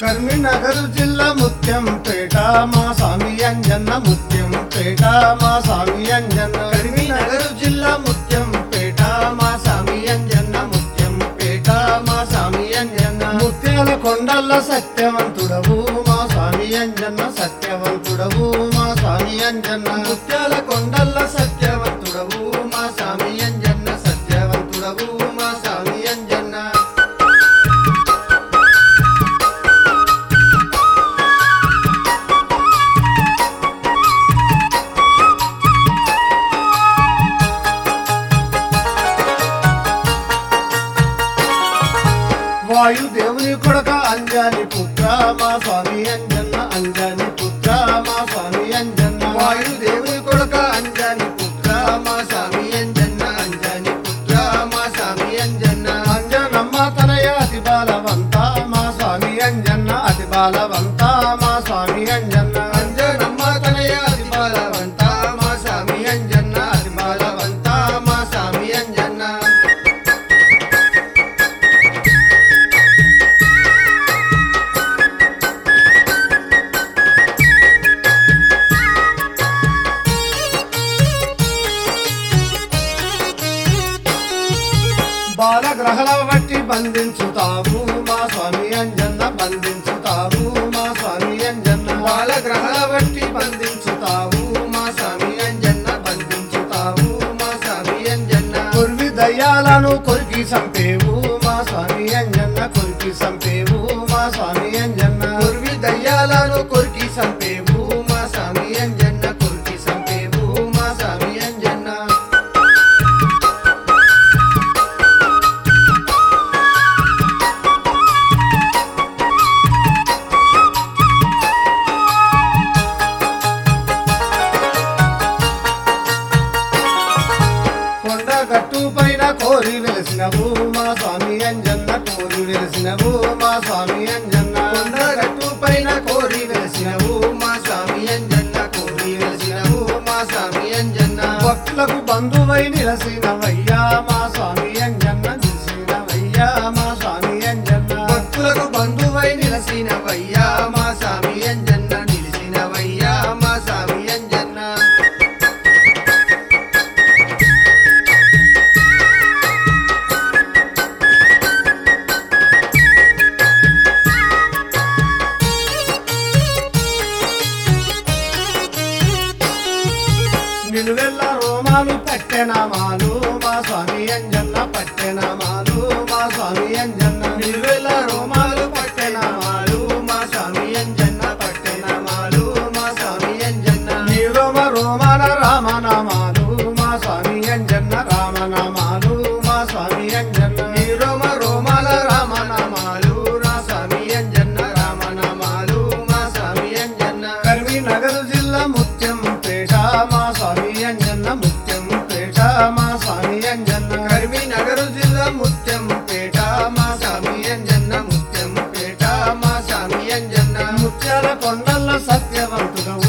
కరీంనగర్ జిల్లా ముత్యంపేట మా స్వామి అంజన్న ముత్యంపేట మా స్వామి అంజన్న కరీంనగర్ జిల్లా ముత్యంపేట మా స్వామి అంజన్న ముత్యంపేట మా స్వామి అంజన్న ముత్యాల కొండల్ల సత్యవంతుడవు మా స్వామి అంజన్న సత్యవంతుడవు మా స్వామి అంజన్న ముత్యాల కొండల్ల సత్యవంతుడవు మా స్వామి అంజన్న సత్యవంతుడవు మా స్వామి అంజన్న వాయుదేవుని కొడక అంజని పుత్ర మా స్వామి అంజన్న అంజని పుత్ర మా స్వామి అంజన్న వాయుదేవుని కొడక అంజని పుత్ర మా స్వామి అంజన్న అంజని పుత్ర మా స్వామి అంజన్న అంజనమ్మ తనయ అతి బాలవంత మా స్వామి అంజన్న అతి బాలవంత మా స్వామి అంజన్న అంజనమ్మ తనయ అతి బాలవంత మా స్వామి అంజన్న అతి బాలవంత మా స్వామి అంజన్న బాలగ్రహల బట్టి బంధించుతావు మా స్వామి అంజన్న బంధించుతావు మా స్వామి అంజన్న బాలగ్రహల బట్టి బంధించుతావు మా స్వామి అంజన్న బంధించుతావు మా స్వామి అంజన్న కొరివి దయ్యాలను కొరికి సంపేవు మా స్వామి అంజన్న కొరికి సంపేవు మా స్వామి అంజన్న కొరివి దయ్యాలను కొరికి సంపేవు మా స్వామి అంజన్న కొరికి సంపేవు మా స్వామి అంజన్న గట్టు పైన కోరి వెలిసినవు మా స్వామి అంజన్న కోరి వెలిసినవు మా స్వామి అంజన్న కొండ గట్టు పైన కోరి వెలిసినవు మా స్వామి అంజన్న కోరి వెలిసినవు మా స్వామి అంజన్న భక్తులకు బంధువై నిలసినవయ్యా మా స్వామి అంజన్న నిలసినవయ్యా మా స్వామి అంజన్న భక్తులకు బంధువై నిలసినవయ్యా మా స్వామి అంజన్న నిలిసినవయ్యా మా స్వామి అంజన్న నిలువెల్ల రోమాలు పట్టెనామాలు మా స్వామి అంజన్న పట్టెనామాలు మా స్వామి అంజన్న నిలువెల్ల రోమాలు పట్టెనామాలు మా స్వామి అంజన్న పట్టెనామాలు మా స్వామి అంజన్న నీ రోమ రోమాన రామనామాలు మా స్వామి అంజన్న రామనామాలు మా స్వామి అంజన్న నీ రోమ రోమాల రామనామాలు రా స్వామి అంజన్న రామనామాలు మా స్వామి అంజన్న కరీంనగర్ జిల్లా ముత్యంపేట మా స్వామి అంజన్న ముత్యంపేట మా స్వామి అంజన్న కరీంనగర్ జిల్లా ముత్యంపేట మా స్వామి అంజన్న ముత్యంపేట మా స్వామి అంజన్న ముత్యాల కొండల్ల సత్యవంతుడవు